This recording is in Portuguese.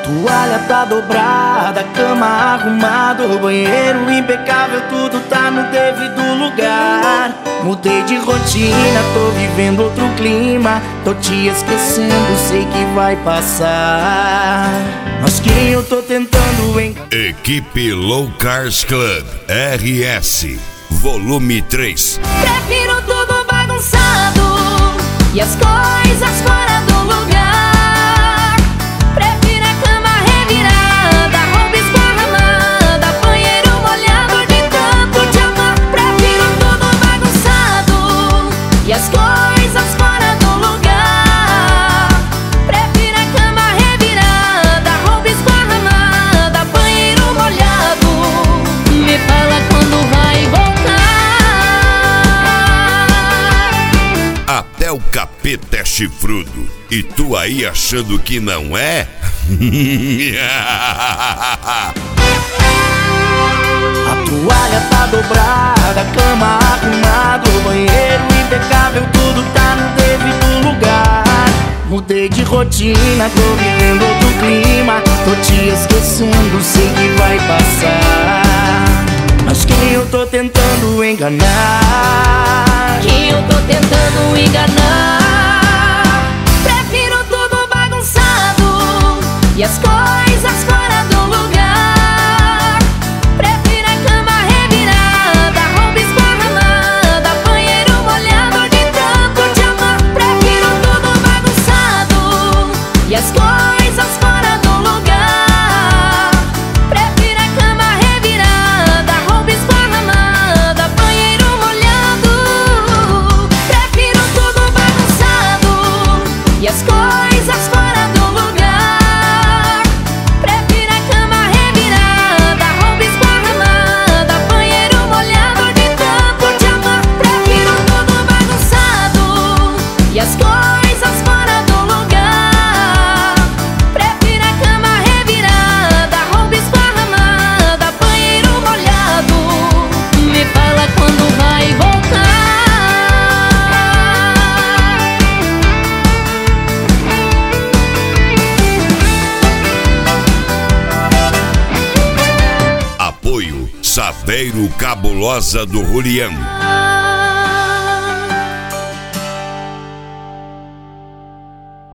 Toalha tá dobrada, cama arrumada, o banheiro impecável, tudo tá no devido lugar. Mudei de rotina, tô vivendo outro clima, tô te esquecendo, sei que vai passar. Mas quem eu tô tentando enganar? Equipe Low Cars Club RS Volume 3. Prefiro tudo bagunçado e as coisas fora do lugar. Prefiro a cama revirada, roupa esparramada, banheiro molhado de tanto te amar. Prefiro tudo bagunçado e as coisas fora do lugar. Prefiro a cama revirada, roupa esparramada, banheiro molhado. Me fala quando vai voltar. Até o capeta é chifrudo e tu aí achando que não é? A toalha tá dobrada, a cama arrumada, o banheiro impecável, tudo tá no devido lugar. Mudei de rotina, tô vivendo outro clima, tô te esquecendo, sei que vai passar. Mas quem eu tô tentando enganar? Quem eu tô tentando enganar? Prefiro tudo bagunçado e as coisas fora do lugar. Prefiro a cama revirada, roupa esparramada, banheiro molhado de tanto te amar. Prefiro tudo bagunçado e as coisas fora do lugar. Prefiro a cama revirada, roupa esparramada, banheiro molhado. Prefiro tudo bagunçado e as coisas fora do lugar. Prefiro a cama revirada, roupa esparramada, banheiro molhado de tanto te amar. Prefiro tudo bagunçado e as coisas fora do lugar. Prefiro a cama revirada, roupa esparramada, banheiro molhado. Me fala quando vai voltar. Apoio Saveiro Cabulosa do Julião.